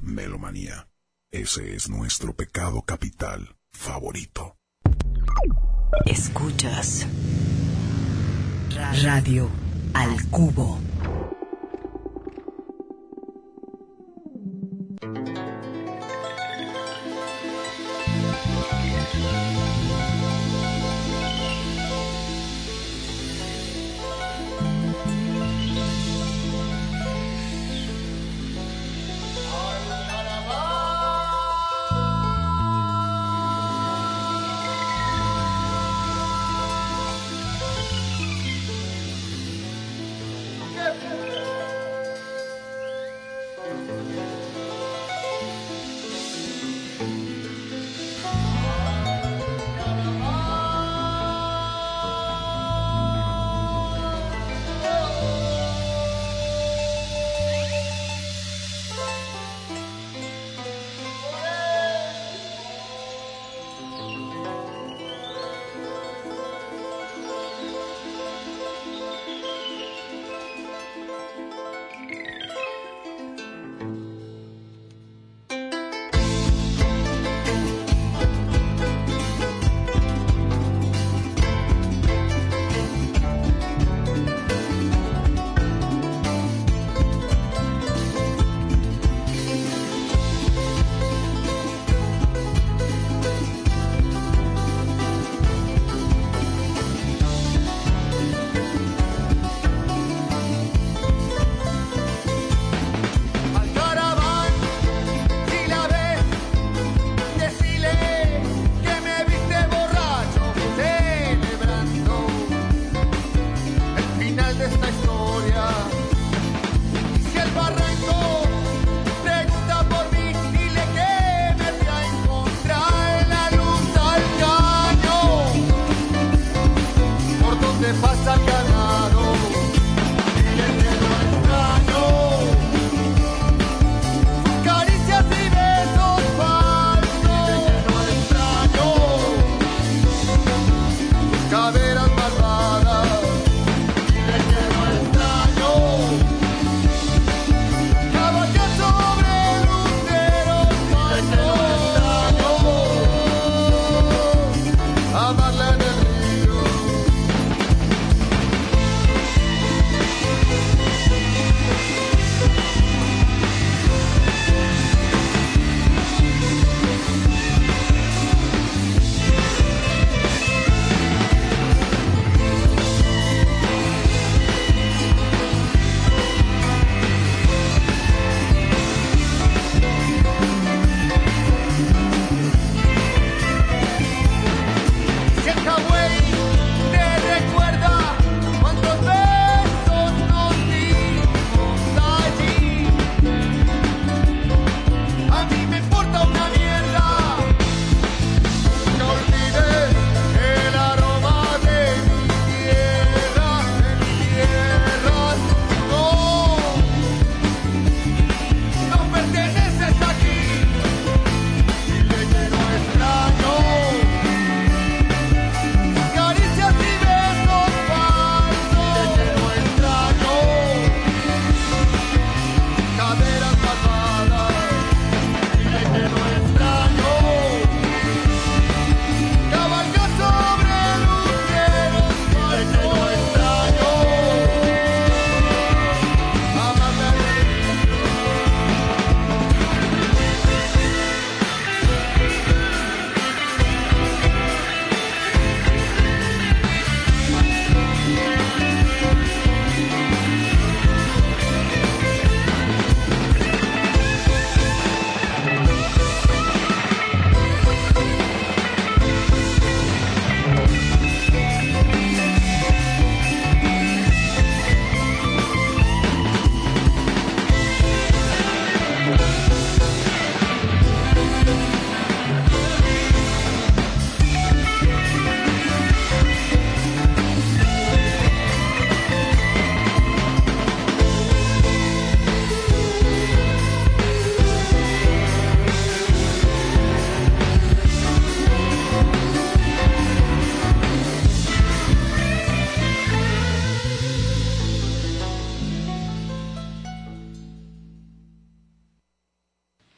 Melomanía. Ese es nuestro pecado capital favorito. Escuchas Radio al Cubo. ¡Qué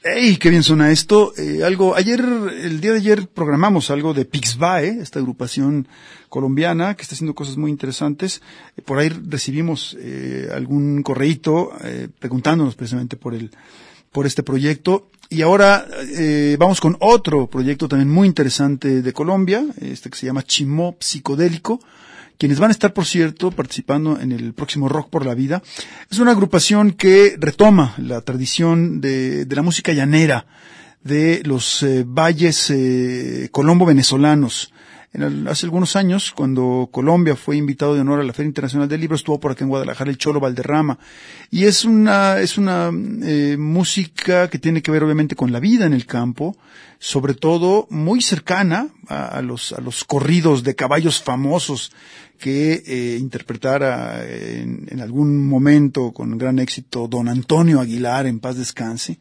¡Ey! ¡Qué bien suena esto! El día de ayer programamos algo de Pixbae, esta agrupación colombiana que está haciendo cosas muy interesantes. Por ahí recibimos algún correíto preguntándonos precisamente por este proyecto. Y ahora vamos con otro proyecto también muy interesante de Colombia, que se llama Chimó Psicodélico, quienes van a estar, por cierto, participando en el próximo Rock por la Vida. Es una agrupación que retoma la tradición de la música llanera, de los valles colombo-venezolanos. Hace algunos años, cuando Colombia fue invitado de honor a la Feria Internacional del Libro, estuvo por acá en Guadalajara el Cholo Valderrama. Y es una música que tiene que ver obviamente con la vida en el campo, sobre todo muy cercana a los corridos de caballos famosos que interpretara en algún momento con gran éxito don Antonio Aguilar, en paz descanse.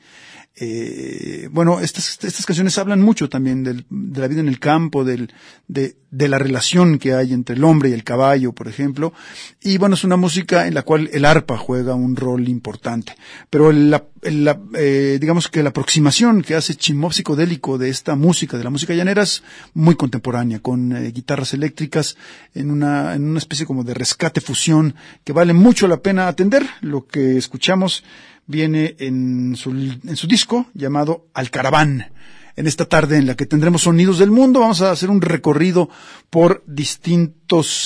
Estas canciones hablan mucho también de la vida en el campo, de la relación que hay entre el hombre y el caballo, por ejemplo. Y bueno, es una música en la cual el arpa juega un rol importante. Pero digamos que la aproximación que hace Chimó Psicodélico de esta música, de la música llanera, es muy contemporánea, con guitarras eléctricas en una especie como de rescate fusión que vale mucho la pena atender. Lo que escuchamos viene en su disco llamado Alcaraván. En esta tarde en la que tendremos sonidos del mundo, vamos a hacer un recorrido por distintas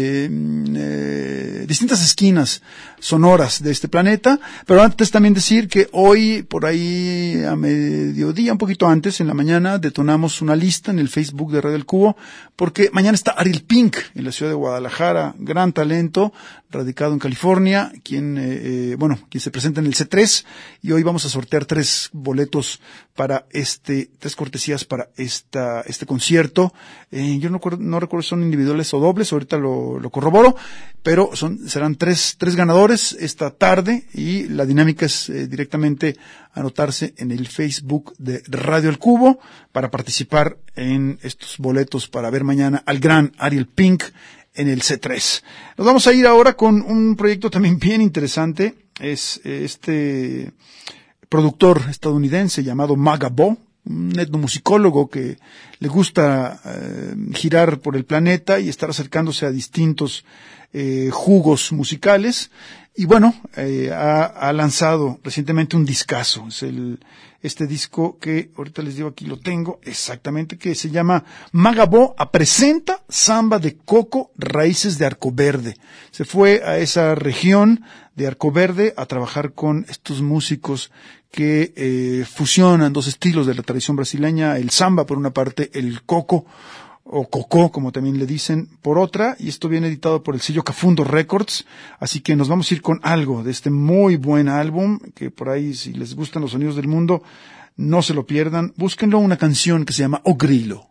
esquinas sonoras de este planeta, pero antes también decir que hoy, por ahí a mediodía, un poquito antes, en la mañana, detonamos una lista en el Facebook de Radio El Cubo, porque mañana está Ariel Pink en la ciudad de Guadalajara, gran talento, radicado en California, quien se presenta en el C3, y hoy vamos a sortear 3 boletos para 3 cortesías para este concierto. Yo no recuerdo si son individuales o dobles, ahorita lo corroboro, pero serán tres ganadores esta tarde, y la dinámica es directamente anotarse en el Facebook de Radio El Cubo para participar en estos boletos para ver mañana al gran Ariel Pink en el C3. Nos vamos a ir ahora con un proyecto también bien interesante. Es este productor estadounidense llamado Magabo, un etnomusicólogo que le gusta girar por el planeta y estar acercándose a distintos jugos musicales. Y bueno, ha lanzado recientemente un discazo. Es este disco que ahorita les digo, aquí lo tengo exactamente, que se llama Magabo presenta Samba de Coco, Raíces de Arcoverde. Se fue a esa región de Arcoverde a trabajar con estos músicos que fusionan 2 estilos de la tradición brasileña, el samba por una parte, el coco o cocó, como también le dicen, por otra, y esto viene editado por el sello Cafundo Records, así que nos vamos a ir con algo de este muy buen álbum, que por ahí, si les gustan los sonidos del mundo, no se lo pierdan. Búsquenlo, una canción que se llama O Grilo.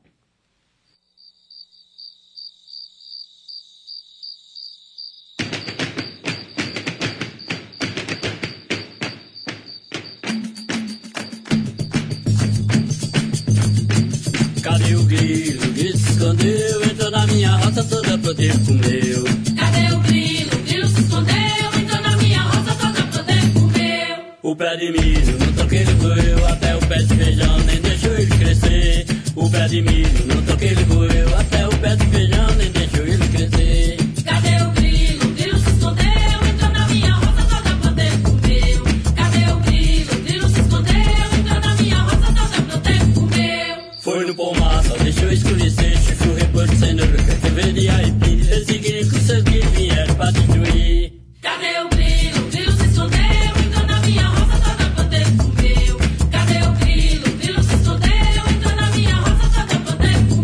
Cadê o grilo? O grilo se escondeu, entrou na minha roça toda poder comeu. Cadê o grilo? O grilo se escondeu, entrou na minha roça toda poder comeu. O pé de milho no toqueiro roeu, até o pé de feijão nem deixou ele crescer. O pé de milho no toqueiro roeu, até o pé de feijão nem deixou ele crescer. Cadê o grilo? O grilo se escondeu, entrou na minha roça toda poder comeu. Cadê o grilo? O grilo se escondeu, entrou na minha roça toda poder comeu. Foi no pomar, só deixou escurecer, chuchu, repolho, cenoura, caqueveiro e aipim. Esse grilo com seus guias vieram pra destruir. Cadê o grilo? O grilo se escondeu, entrou na minha roça toda poder comeu. Cadê o grilo? O grilo se escondeu, entrou na minha roça toda poder comeu.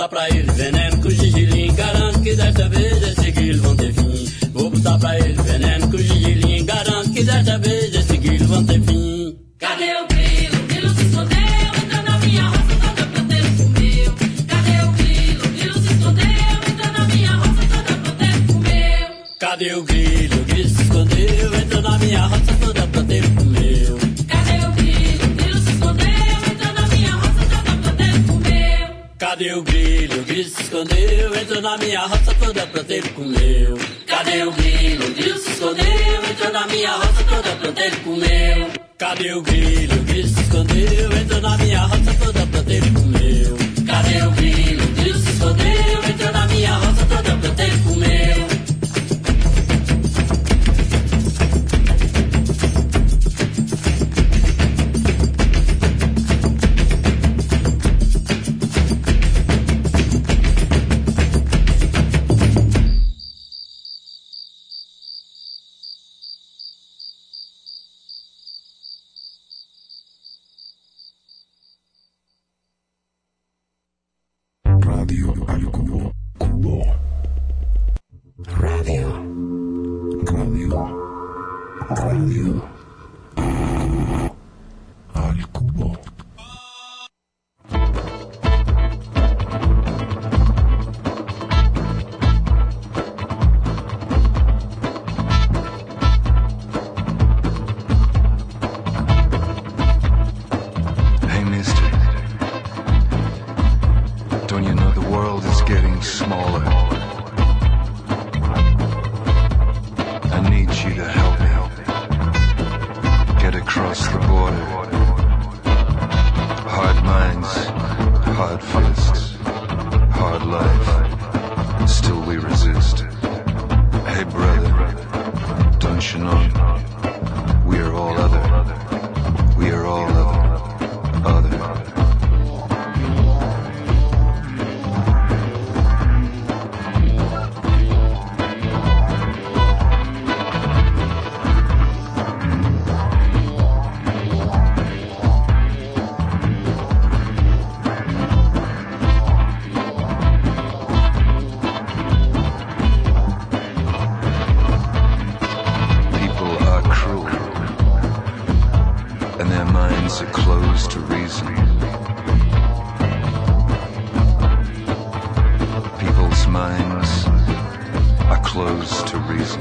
botar pra eles veneno que o Gigilim garante que desta vez esse guilho vão ter fim. Vou botar pra eles veneno que o Gigilim garante que desta vez esse guilho vão ter fim. Cadê o grilo? O grilo se escondeu, entrou na minha roça, toda proteína comeu. Cadê o grilo? O grilo se escondeu, entrou na minha roça, toda proteína comeu. Cadê o grilo? O grilo se escondeu, entrou na minha roça, toda proteína comeu. Cadê o grilo? O grilo se escondeu, entrou na minha roça, toda proteína comeu. Cadê o grilo? O grilo se escondeu, entrou na minha roça, toda proteína comeu. Cadê o grilo? O grilo se escondeu, entrou na minha roça, toda proteína comeu. Cadê o grilo? O grilo se escondeu, entrou na minha roça, toda proteína comeu. Cadê o grilo? O grilo se escondeu, entrou na minha roça, toda proteína comeu. Radio al cubo. Cubo. Radio. Al cubo. Hey, mister. Don't you know the world is getting smaller? I need you to help me get across the border. Hard minds, hard fists, hard life. Still we resist. Hey brother, don't you know? We are all other. We are all other. Are closed to reason. People's minds are closed to reason.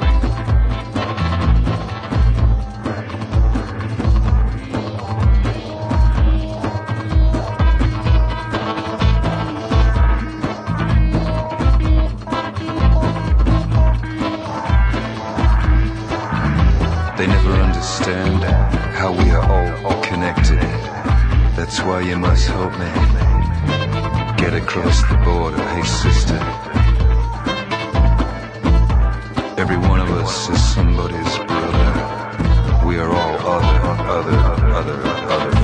They never understand how we are all connected. That's why you must help me get across the border. Hey sister, every one of us is somebody's brother. We are all other.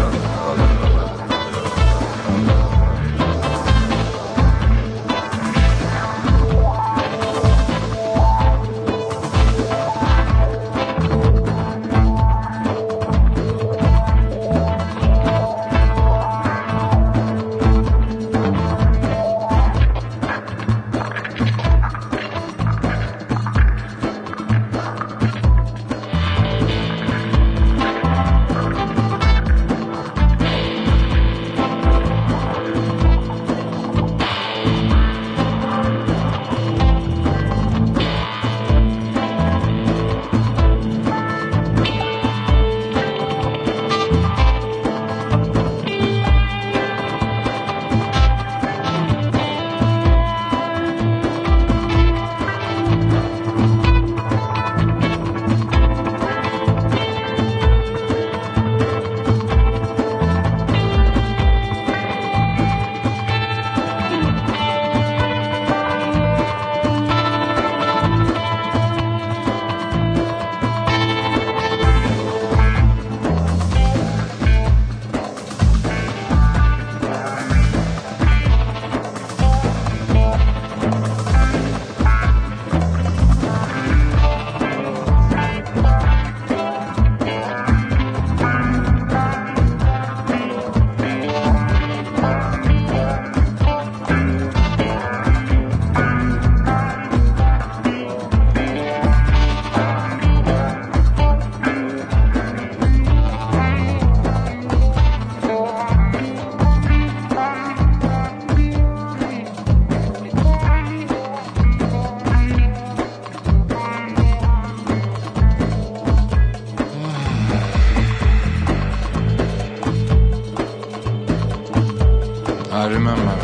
I remember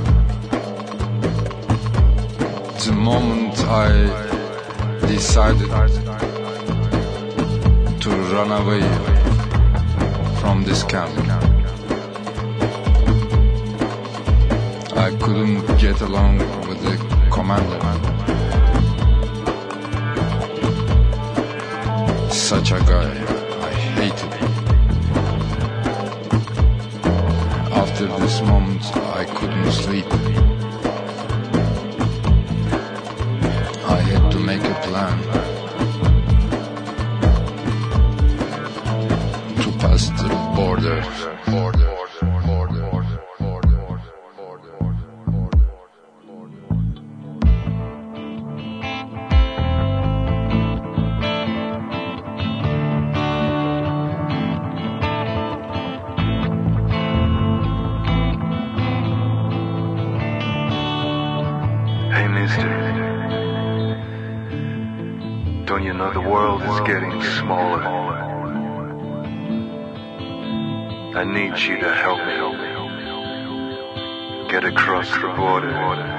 the moment I decided to run away from this camp. I couldn't get along with the commander. Such a guy, I hated him. After this moment, I couldn't sleep. I had to make a plan to pass the border. Hey, mister, don't you know the world is getting smaller? I need you to help me get across the border.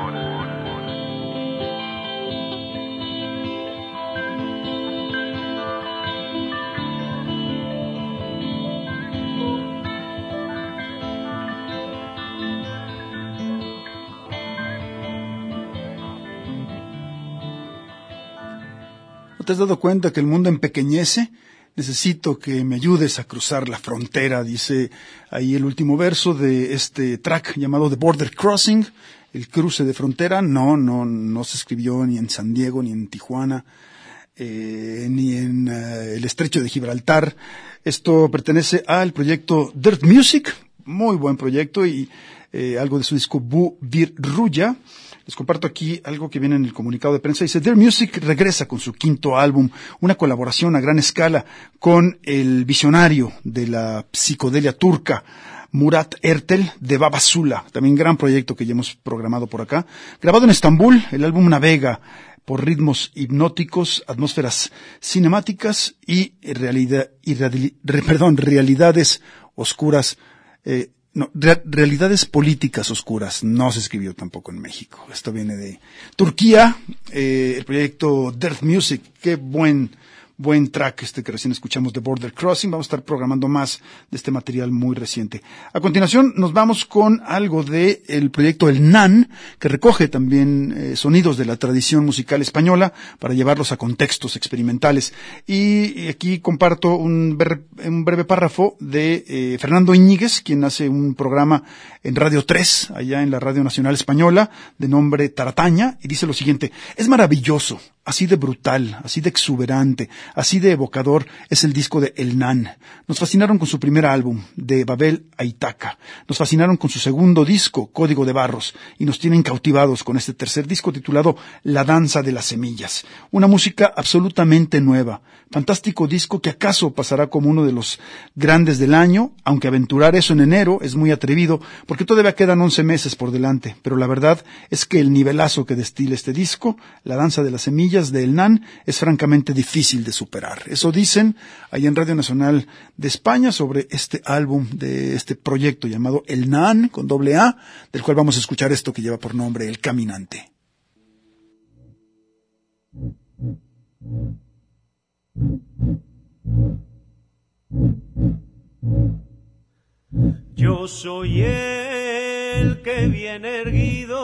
¿No te has dado cuenta que el mundo empequeñece? Necesito que me ayudes a cruzar la frontera, dice ahí el último verso de este track llamado The Border Crossing, el cruce de frontera. No se escribió ni en San Diego, ni en Tijuana, ni en el Estrecho de Gibraltar. Esto pertenece al proyecto Dirt Music, muy buen proyecto, y algo de su disco Bu Vir Ruya. Les comparto aquí algo que viene en el comunicado de prensa. Dice, Dirt Music regresa con su quinto álbum, una colaboración a gran escala con el visionario de la psicodelia turca, Murat Ertel, de Baba Sula, también gran proyecto que ya hemos programado por acá. Grabado en Estambul, el álbum navega por ritmos hipnóticos, atmósferas cinemáticas y realidades oscuras, realidades políticas oscuras. No se escribió tampoco en México. Esto viene de Turquía, el proyecto Dirt Music. Qué buen track que recién escuchamos de Border Crossing. Vamos a estar programando más de este material muy reciente. A continuación nos vamos con algo de el proyecto El Nan, que recoge también sonidos de la tradición musical española para llevarlos a contextos experimentales. Y aquí comparto un breve párrafo de Fernando Iñiguez, quien hace un programa en Radio 3, allá en la Radio Nacional Española, de nombre Tarataña, y dice lo siguiente: es maravilloso, así de brutal, así de exuberante, así de evocador es el disco de El Nan. Nos fascinaron con su primer álbum, de Babel a Itaca. Nos fascinaron con su segundo disco, Código de Barros, y nos tienen cautivados con este tercer disco titulado La Danza de las Semillas. Una música absolutamente nueva. Fantástico disco que acaso pasará como uno de los grandes del año, aunque aventurar eso en enero es muy atrevido, porque todavía quedan 11 meses por delante. Pero la verdad es que el nivelazo que destila este disco, La Danza de las Semillas, de El Nan, es francamente difícil de superar. Eso dicen ahí en Radio Nacional de España sobre este álbum, de este proyecto llamado El Nan, con doble A, del cual vamos a escuchar esto que lleva por nombre El Caminante. Yo soy el que viene erguido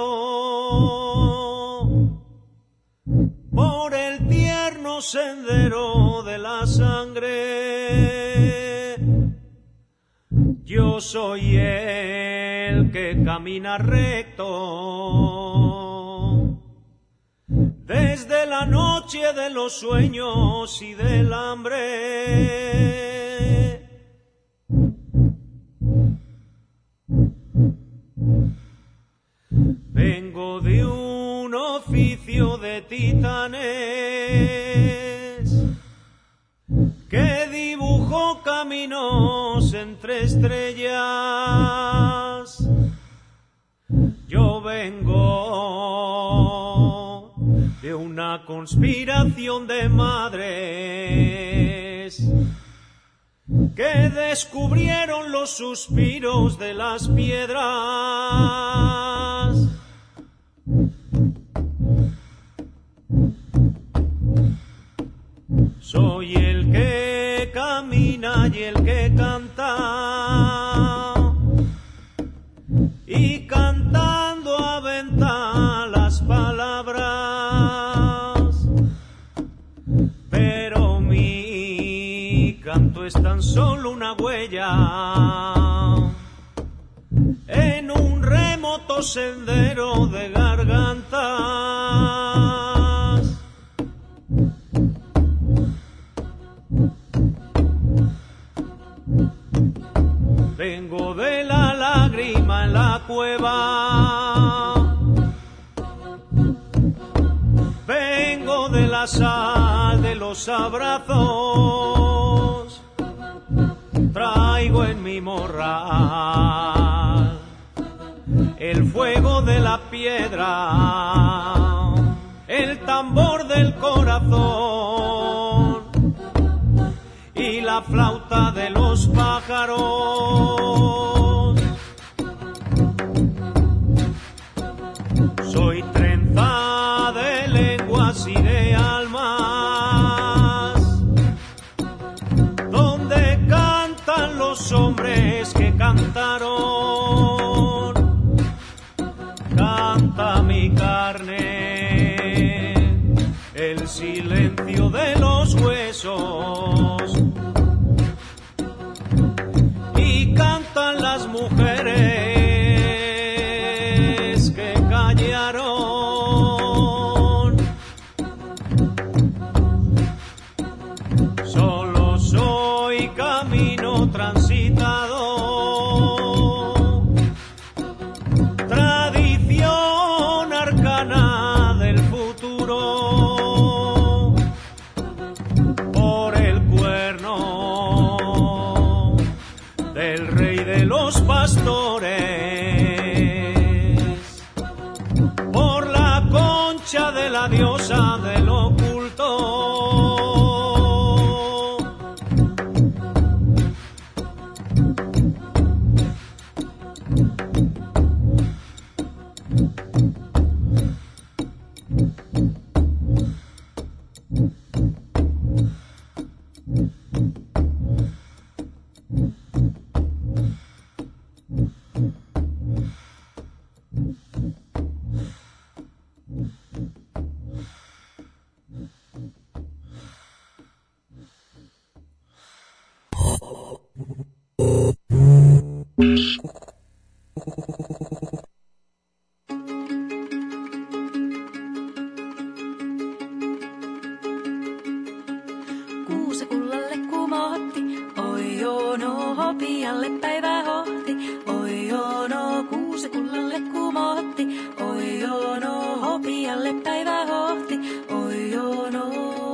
por el tierno sendero de la sangre. Yo soy el que camina recto desde la noche de los sueños y del hambre. Vengo de un oficio de titanes que dibujó caminos entre estrellas. Yo vengo de una conspiración de madres que descubrieron los suspiros de las piedras. Soy el que camina y el que canta, y cantando aventa las palabras, pero mi canto es tan solo una huella en un remoto sendero de gargantas. Vengo de la lágrima en la cueva, vengo de la sal de los abrazos, traigo en mi morral el fuego de la piedra, el tambor del corazón y la flauta de los pájaros. Soy trenza de lenguas y de almas, donde cantan los hombres que cantaron. Canta mi carne, el silencio de los huesos, y cantan las mujeres que callaron. Solo soy camino transitado, tradición arcana del futuro, por el cuerno del rey de los pastores, por la concha de la diosa del oculto. Kuusikullalle kumotti, oi joo no hopialle päivä hohti. Oi joo no kuusikullalle kumotti, oi joo no hopialle päivä hohti. Oi joo no.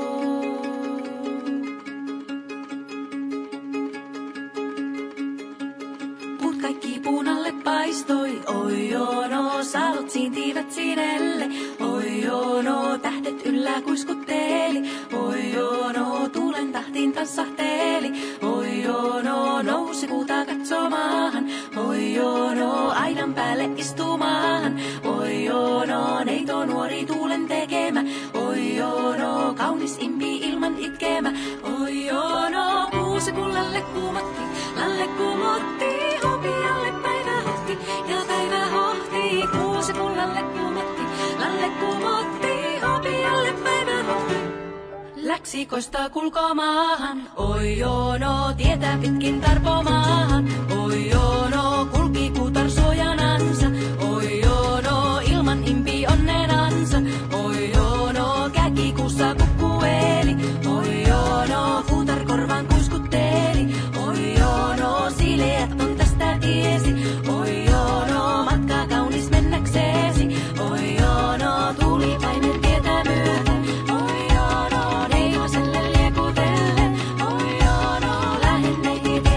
Puut kaikki puunalle paistoi, oi joo no salot siintivät sinelle. Oi joo no tähdet yllä kuiskutteli, oi joo no tuulen tahtiin tanssahteli. Oi joo no nousi kuuta katsomaan, oi joo no aidan päälle istumaan. Oi joo no neito nuori tuulen tekemä, oi joo no kaunis impi ilman itkemä. Oi joo no kuusikullalle kumotti, lalle kumotti, hopialle päivä hohti ja päivä hohti. Kuusikullalle kumotti, lalle kumotti, hopialle päivä hohti. Läksikoista kulkomaahan, oi joo no tietä pitkin tarpomaahan. Oi joo no kulki kuutar suojanansa, oi joo no ilman impi onnenansa. Oi joo no käki kuussa kukkueli, oi joo no kuutar korvan kuiskutteli. Oi joo no sileät on tästä tiesi, oi joo no matka kaunis mennäkseesi. Oi joo no tulipainen tietä myöten, oi joo no neivoselle liekutellen. Oi joo no lähenneihin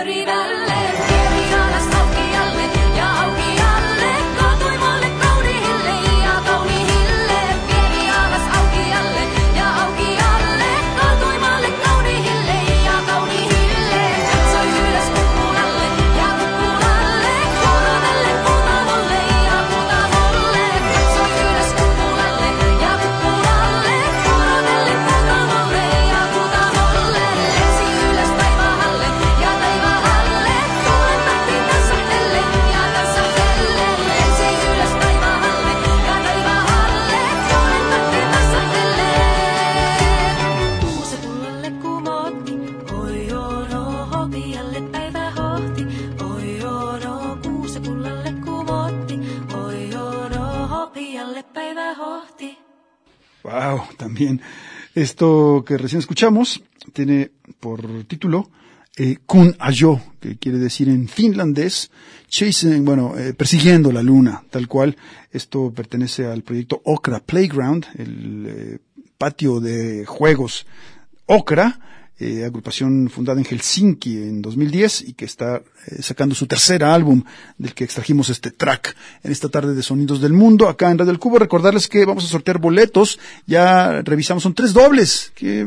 pyörivälle. Vieri alas aukialle ja aukialle. Kaatuimalle kauniille ja kauniille. Vieri alas aukialle ja aukialle. Kaatuimalle kauniille ja kauniille. Katsoi ylös kukkulalle ja kukkulalle. Kuurotalle kuutavolle ja kuutavolle. Katsoi ylös kukkulalle ja kukkulalle. Kuurotalle kuutavolle ja kuutavolle. Lensi ylös taivaalle ja taivaalle. Tuulen tahti tassahtelle ja tassahtelle. Lensi ylös taivaalle ja taivaalle. Tuulen tahti tassahtelle. Kuusekullalle kumotti, oi joo no, hopealle päivä hohti. Oi joo no, kuusekullalle kumotti, oi joo no, hopealle päivä hohti. Wow, también. Esto que recién escuchamos tiene por título Kun Ajo, que quiere decir en finlandés, chasing, persiguiendo la luna, tal cual. Esto pertenece al proyecto Okra Playground, el patio de juegos Okra, agrupación fundada en Helsinki en 2010 y que está sacando su tercer álbum, del que extrajimos este track en esta tarde de Sonidos del Mundo acá en Radio El Cubo. Recordarles que vamos a sortear boletos, ya revisamos, son 3 dobles, qué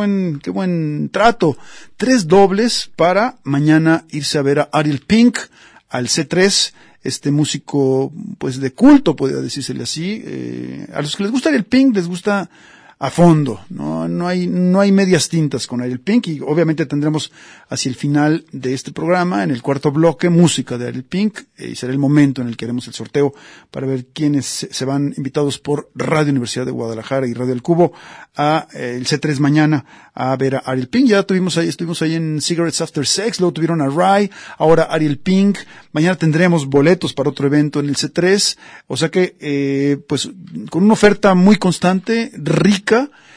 buen trato, 3 dobles para mañana irse a ver a Ariel Pink al C3, este músico pues de culto, podría decírsele así. A los que les gusta Ariel Pink les gusta a fondo, no hay medias tintas con Ariel Pink, y obviamente tendremos hacia el final de este programa, en el cuarto bloque, música de Ariel Pink, y será el momento en el que haremos el sorteo para ver quiénes se van invitados por Radio Universidad de Guadalajara y Radio El Cubo a el C3 mañana a ver a Ariel Pink. Ya estuvimos ahí en Cigarettes After Sex, luego tuvieron a Rai, ahora Ariel Pink. Mañana tendremos boletos para otro evento en el C3, o sea que pues con una oferta muy constante, rica,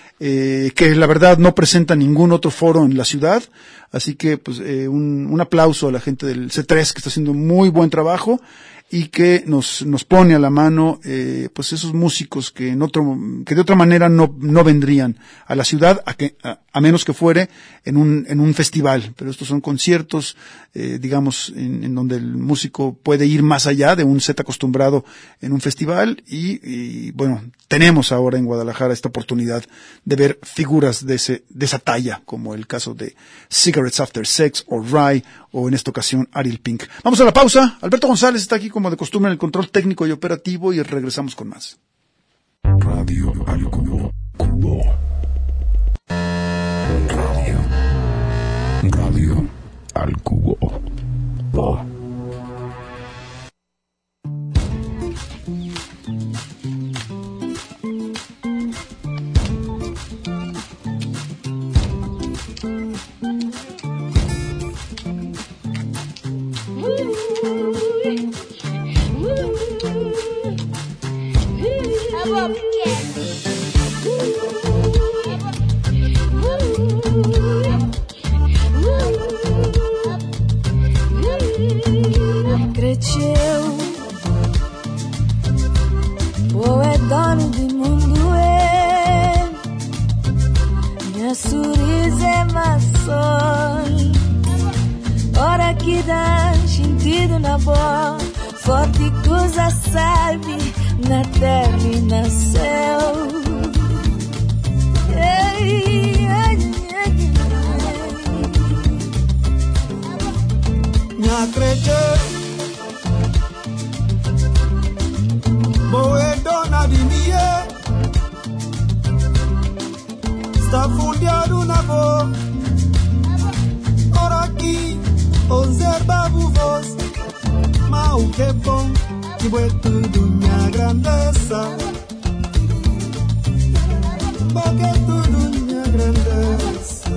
que la verdad no presenta ningún otro foro en la ciudad, así que pues un aplauso a la gente del C3 que está haciendo muy buen trabajo y que nos pone a la mano pues esos músicos que de otra manera no vendrían a la ciudad a menos que fuere en un festival, pero estos son conciertos digamos en donde el músico puede ir más allá de un set acostumbrado en un festival y bueno, tenemos ahora en Guadalajara esta oportunidad de ver figuras de esa talla, como el caso de Cigarettes After Sex o Rai o en esta ocasión Ariel Pink. Vamos a la pausa. Alberto González está aquí como de costumbre en el control técnico y operativo y regresamos con más. Radio al Cubo. Radio al Cubo. Cresceu, o é dono do mundo, é minha sorriso é maçã. Ora que dá sentido na boa, forte coisa sabe na terra e no céu. Ei, ai, ai, minha cresceu. Boe dona di mie sta fundiando na vo ora aqui observa vos ma o que bom que boe tudo minha grandeza porque tudo minha grandeza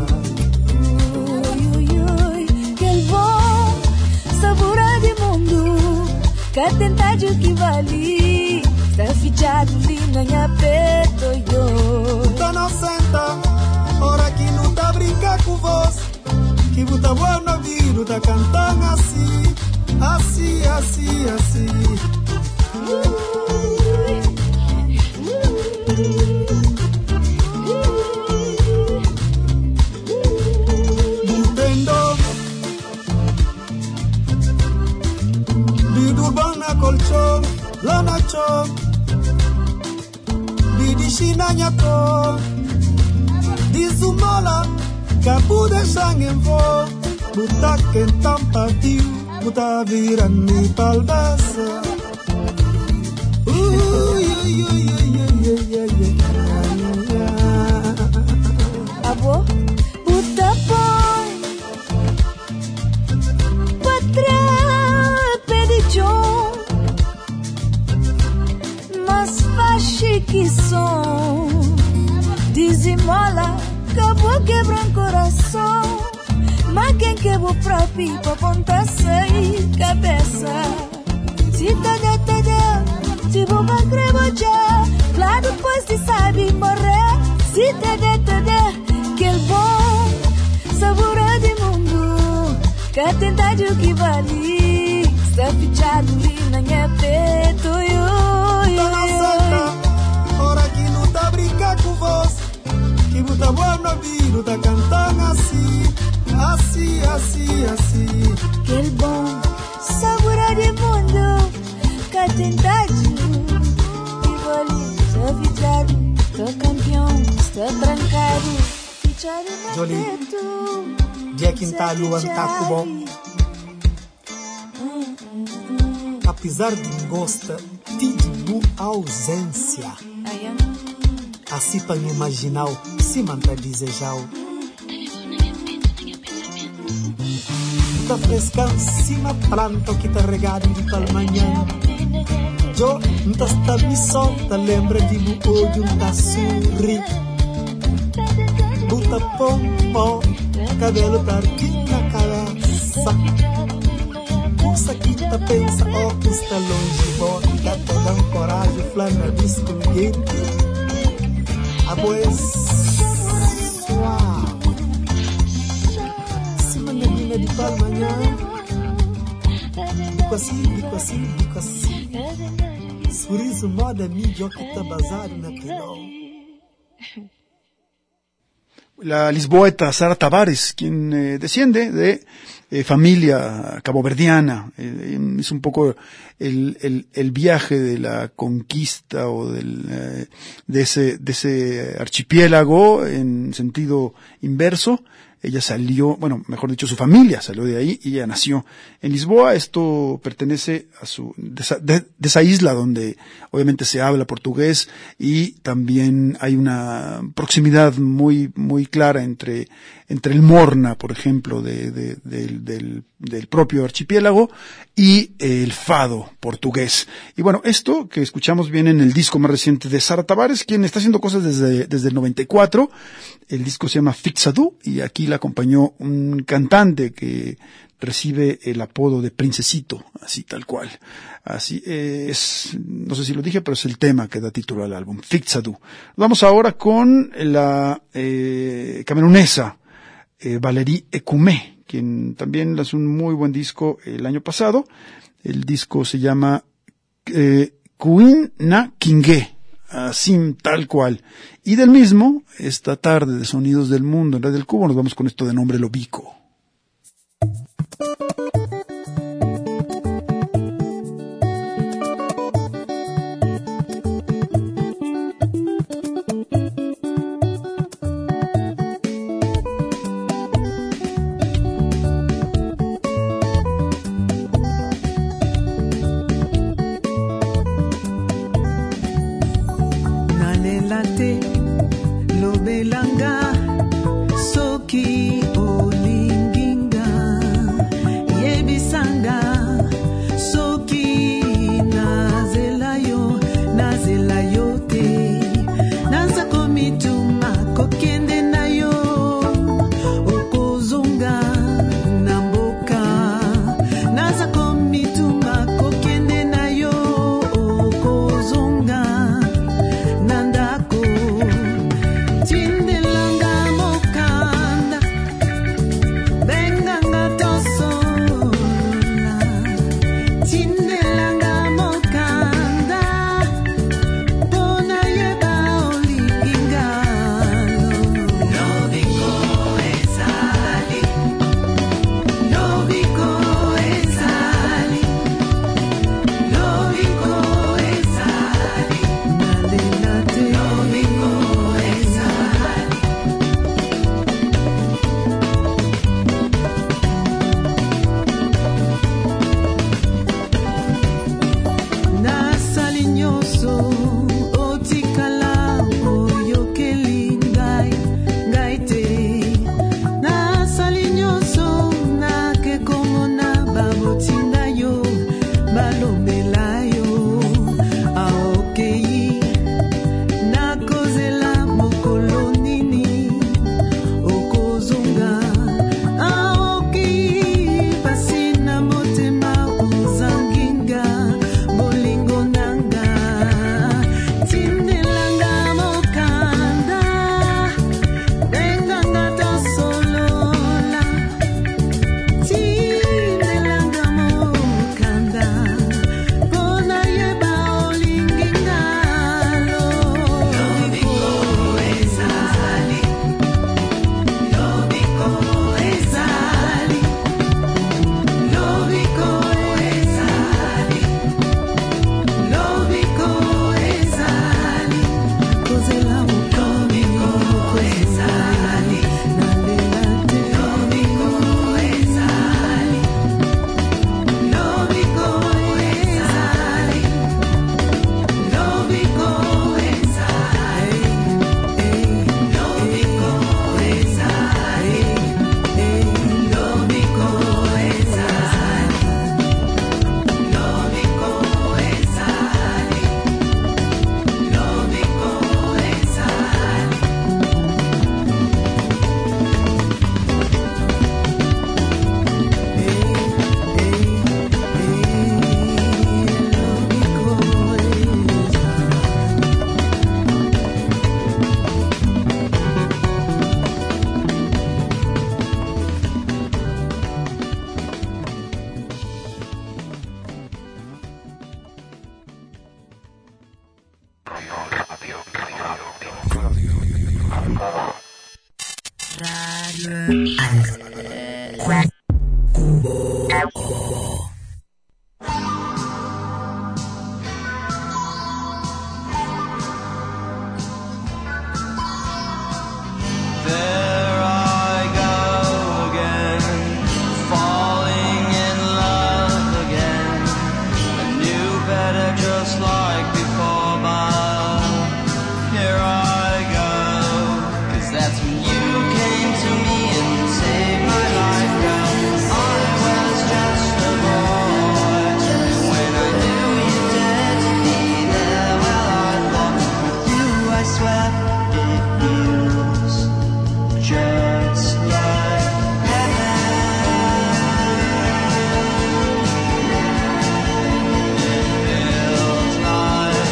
que bom sabor de mundo que tentado que vale sta ficciato lì na peto yo dona senta ora que não tá brincar com vos que buta boa no viro tá cantando assim assim assim assim cho Bidi shinanya ko Dizumola Kabuda shangenvo Buta kentampa tiu Buta virani palbasa Abo Buta boy Patra pedichon Mas fache que som Dizimola Acabou quebrando coração Mas quem quebrou pra pipa Ponta sem cabeça Se te se vou cremo já Lá depois se sabe morrer Se te que é bom Sabor de mundo Que a tentade o que vale Está fichado e não é peito Ora que não tá brincar com você Que buta boa no vídeo tá cantando assim Assim, assim, assim Que é bom Sabor de mundo Que a tentade que vale Está fichado, está campeão Está trancado Jolie, dia quinta lua tá com bom Apesar de gosta de boa ausência Assim para imaginar se manter desejado Tá frescando cima planta que tá regado de palmanhã Jo, não está me solta lembra de no olho da surri Buta pompom, cabelo tá aqui na cabeça Puxa que tá pensa, óculos tá longe Bota, tá dando coragem, flana de escolher A boia suave Cima da mina de palmanhã Bico assim Sorriso moda mídia que tá basado na pilão La lisboeta Sara Tavares, quien desciende de familia caboverdiana, es un poco el viaje de la conquista o de ese archipiélago en sentido inverso. Ella salió, bueno, mejor dicho, su familia salió de ahí y ella nació en Lisboa. Esto pertenece a de esa isla donde obviamente se habla portugués y también hay una proximidad muy, muy clara entre el Morna, por ejemplo, del propio archipiélago y el fado portugués. Y bueno, esto que escuchamos viene en el disco más reciente de Sara Tavares, quien está haciendo cosas desde el 94. El disco se llama Fixadu y aquí la acompañó un cantante que recibe el apodo de Princesito, así tal cual. Así es, no sé si lo dije, pero es el tema que da título al álbum, Fixadu. Vamos ahora con la camerunesa Valérie Ekumé, quien también lanzó un muy buen disco el año pasado. El disco se llama Queen na Kingue, así tal cual. Y del mismo, esta tarde de Sonidos del Mundo en Radio del Cubo, nos vamos con esto de nombre Lobico. Lobelanga soki olinginga There I go again, falling in love again. I knew better just like before, but here I go. 'Cause that's when you came to me and saved my life. I was just a boy when I knew you dared to be there. Well, I thought with you, I swear it feels just like heaven. It feels like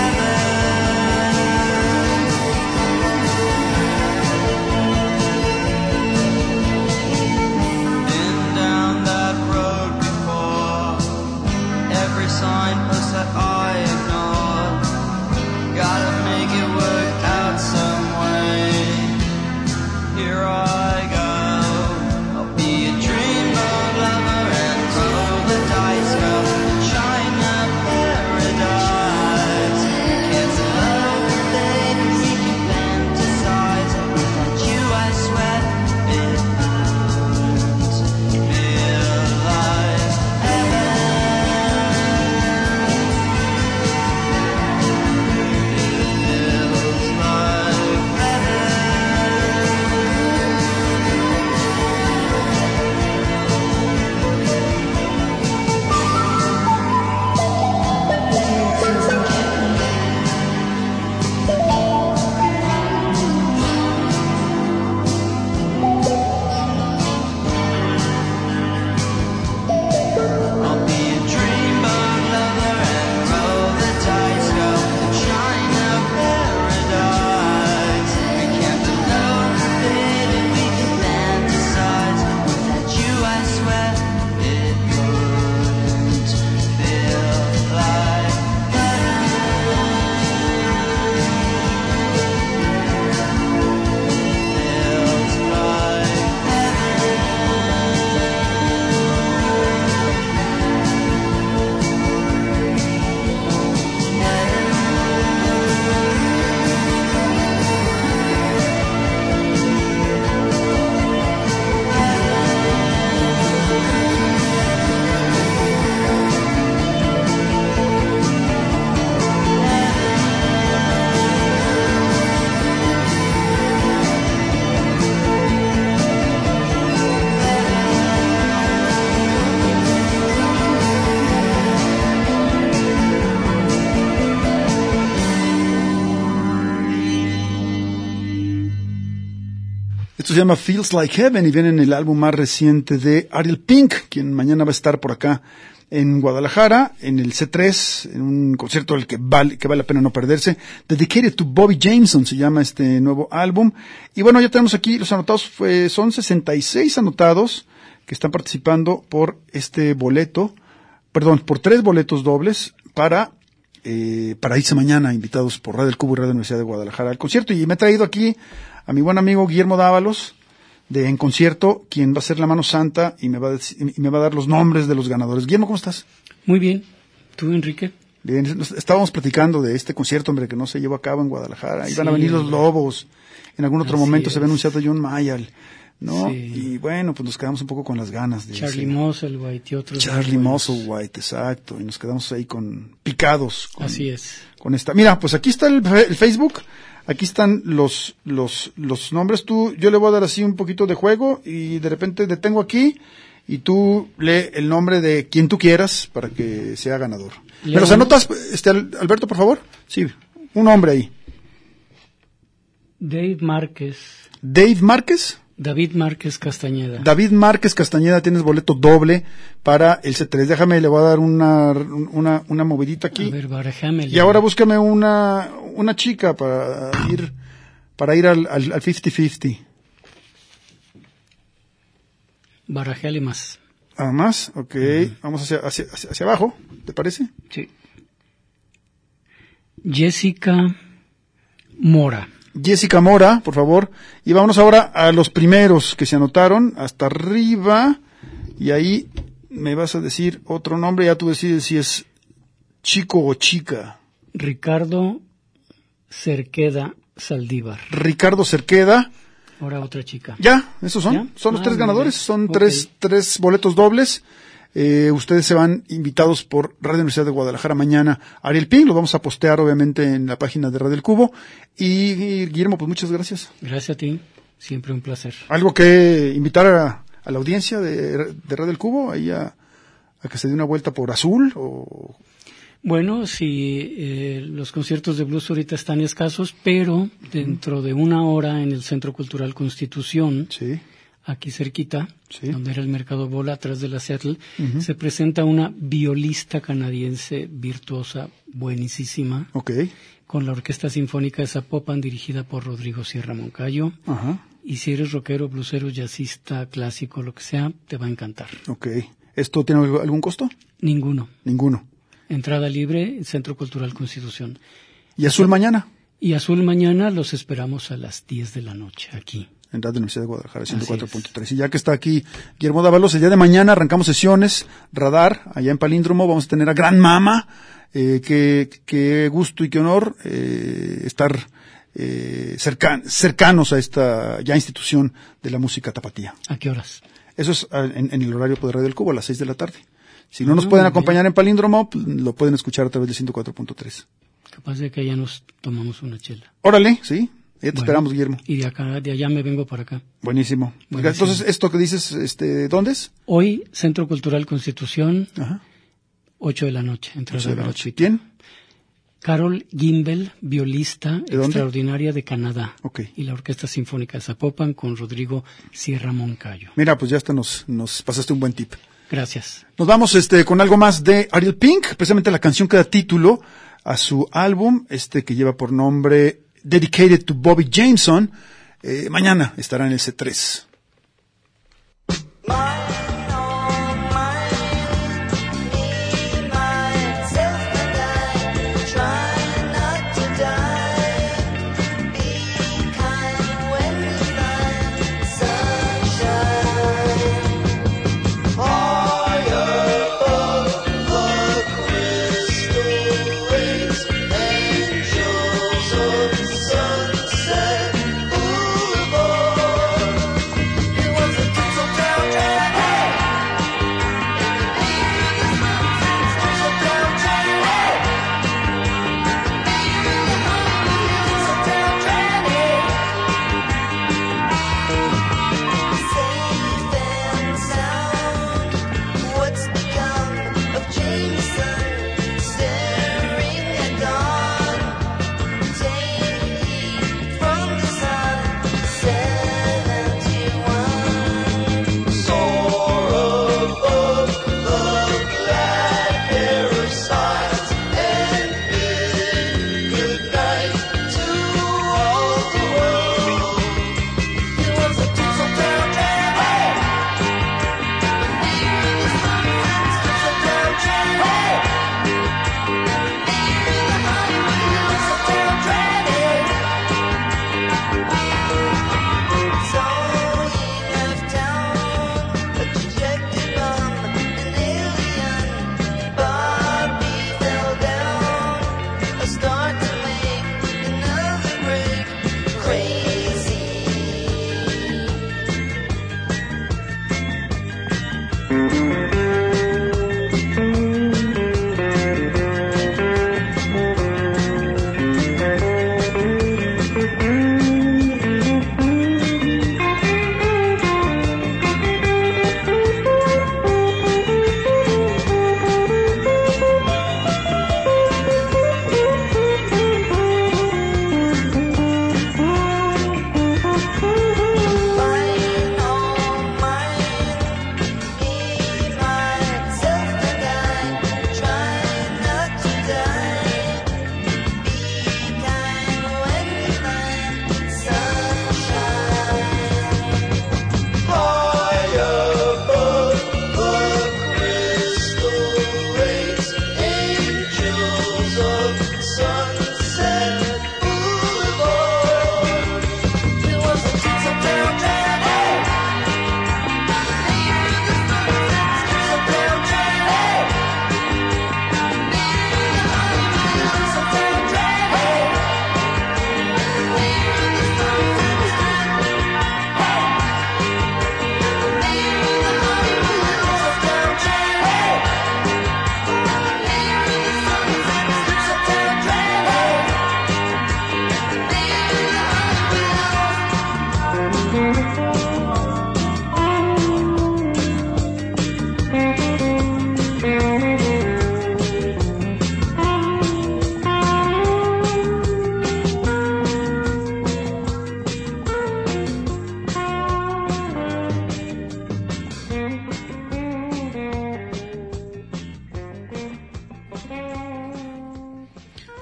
heaven. Been down that road before, every signpost that I ignored. Gotta make it work out some way. Here I go. I'll be a dreamboat lover and roll the dice, go shine a paradise. Can't love the day that we can fantasize. Without you, I swear it wouldn't feel like heaven. It feels like heaven. I'll be a dreamboat lover and roll the dice, go shine a paradise. We can't below the bed and we can fantasize. Without you, I swear it wouldn't feel like heaven. Feels like Esto se llama Feels Like Heaven y viene en el álbum más reciente de Ariel Pink, quien mañana va a estar por acá en Guadalajara, en el C3, en un concierto que vale la pena no perderse. Dedicated to Bobby Jameson se llama este nuevo álbum. Y bueno, ya tenemos aquí los anotados, son 66 anotados que están participando por este boleto, por 3 boletos dobles para irse mañana, invitados por Radio El Cubo y Radio Universidad de Guadalajara al concierto. Y me he traído aquí a mi buen amigo Guillermo Dávalos, de En Concierto, quien va a ser la mano santa y me va a dar los nombres de los ganadores. Guillermo, ¿cómo estás? Muy bien. ¿Tú, Enrique? Bien, estábamos platicando de este concierto, hombre, que no se llevó a cabo en Guadalajara. Iban a venir los Lobos. En algún otro momento se había anunciado John Mayall, ¿no? Sí. Y bueno, pues nos quedamos un poco con las ganas de Charlie Musselwhite y otros. Charlie Musselwhite, exacto. Y nos quedamos ahí picados. Así es. Con esta. Mira, pues aquí está el Facebook. Aquí están los nombres. Yo le voy a dar así un poquito de juego y de repente detengo aquí y tú lee el nombre de quien tú quieras para que sea ganador. ¿Me los anotas, Alberto, por favor? Sí, un nombre ahí. Dave Márquez. ¿Dave Márquez? David Márquez Castañeda. David Márquez Castañeda, tienes boleto doble para el C3. Déjame, le voy a dar una movidita aquí. A ver, barajame. Y ahora búscame una chica para ir al 50-50. Barajale más. ¿Ah, más? Ok. Vamos hacia abajo, ¿te parece? Sí. Jessica Mora. Jessica Mora, por favor. Y vámonos ahora a los primeros que se anotaron, hasta arriba. Y ahí me vas a decir otro nombre, ya tú decides si es chico o chica. Ricardo Cerqueda Saldívar. Ricardo Cerqueda. Ahora otra chica. Ya, esos son. ¿Ya? Son los tres ganadores. Son ok. tres boletos dobles. Ustedes se van invitados por Radio Universidad de Guadalajara mañana a Ariel Pink. Lo vamos a postear, obviamente, en la página de Radio El Cubo. Y Guillermo, pues muchas gracias. Gracias a ti. Siempre un placer. ¿Algo que invitar a la audiencia de Radio El Cubo? Ahí a que se dé una vuelta por Azul o... Bueno, sí, los conciertos de blues ahorita están escasos, pero dentro de una hora en el Centro Cultural Constitución, Sí. aquí cerquita, Sí. donde era el Mercado Bola, atrás de la Seattle, Ujú. se presenta una violista canadiense virtuosa, buenísima, Ok. con la Orquesta Sinfónica de Zapopan, dirigida por Rodrigo Sierra Moncayo. Ajá. Y si eres rockero, bluesero, jazzista, clásico, lo que sea, te va a encantar. Ok. ¿Esto tiene algún costo? Ninguno. Ninguno. Entrada libre, Centro Cultural Constitución. ¿Y Azul mañana? Y Azul mañana los esperamos a las 10 de la noche aquí. En Radio Universidad de Guadalajara, Así 104.3. Y ya que está aquí Guillermo Dávalos, el día de mañana arrancamos sesiones, Radar, allá en Palíndromo. Vamos a tener a Gran Mama. Qué gusto y qué honor estar cercanos a esta ya institución de la música tapatía. ¿A qué horas? Eso es en el horario de Radio El Cubo, a las 6 de la tarde. Si no nos pueden acompañar en Palíndromo, lo pueden escuchar a través de 104.3. Capaz de que ya nos tomamos una chela. Órale, sí. Ya te Bueno, esperamos, Guillermo. Y de allá me vengo para acá. Buenísimo. Buenísimo. Entonces, esto que dices, ¿dónde es? Hoy, Centro Cultural Constitución, Ajá. 8 de la noche. Entrada 8 de la noche. gratuita. ¿Quién? Carol Gimbel, violista ¿De dónde? extraordinaria de Canadá. Ok. Y la Orquesta Sinfónica de Zapopan con Rodrigo Sierra Moncayo. Mira, pues ya hasta nos pasaste un buen tip. Gracias. Nos vamos con algo más de Ariel Pink, precisamente la canción que da título a su álbum, que lleva por nombre Dedicated to Bobby Jameson. Mañana estará en el C3.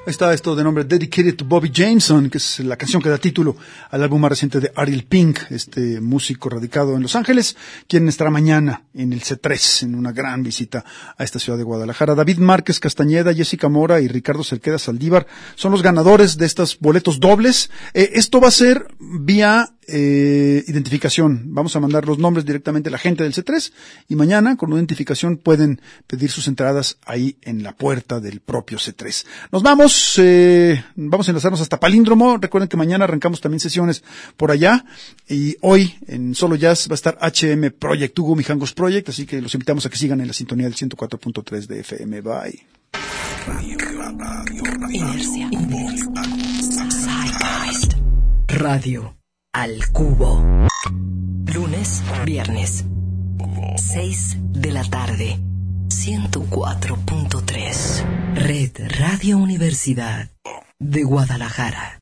Ahí está esto de nombre Dedicated to Bobby Jameson, que es la canción que da título al álbum más reciente de Ariel Pink, este músico radicado en Los Ángeles, quien estará mañana en el C3, en una gran visita a esta ciudad de Guadalajara. David Márquez Castañeda, Jessica Mora y Ricardo Cerqueda Saldívar son los ganadores de estos boletos dobles. Esto va a ser vía identificación. Vamos a mandar los nombres directamente a la gente del C3 y mañana con una identificación pueden pedir sus entradas ahí en la puerta del propio C3. Nos vamos a enlazarnos hasta Palíndromo. Recuerden que mañana arrancamos también sesiones por allá y hoy en Solo Jazz va a esestar HM Project, Hugo Mijangos Project, así que los invitamos a que sigan en la sintonía del 104.3 de FM. Bye. Inercia. Radio al cubo. Lunes, viernes, 6 de la tarde. 104.3. Red Radio Universidad de Guadalajara.